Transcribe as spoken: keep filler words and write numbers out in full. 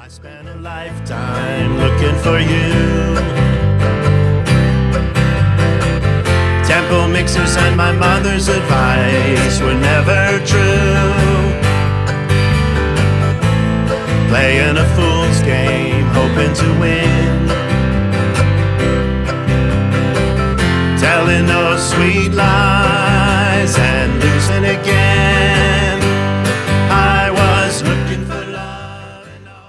I spent a lifetime looking for you. Tempo mixers and my mother's advice were never true. Playing a fool's game, hoping to win. Telling those sweet